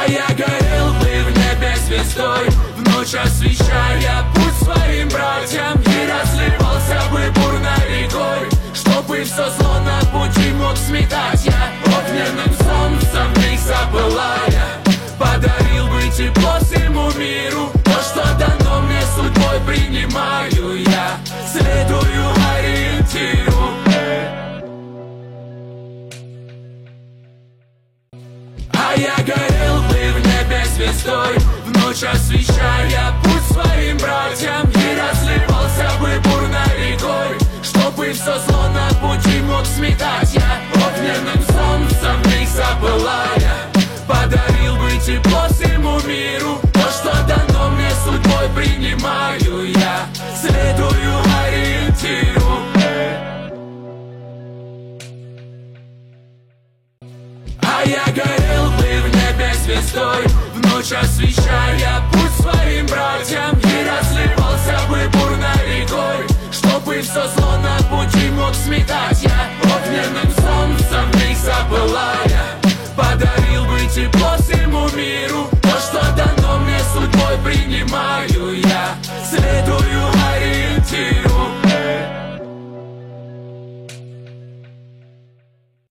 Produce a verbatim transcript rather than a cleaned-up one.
А я горел бы в небе звездой, в ночь освещая путь своим братьям, и разливался бы бурной рекой, чтобы все зло на пути мог сметать я. Огненным солнцем их запылая, подарил бы тепло всему миру. То, что дано мне судьбой, принимаю я, следую ориентиру. А я горел бы в небе звездой, в ночь освещая путь своим братьям, и разливался бы бурной рекой, чтобы все зло на пути мог сметать я. Огненным солнцем их запылая, подарил бы тепло всему миру.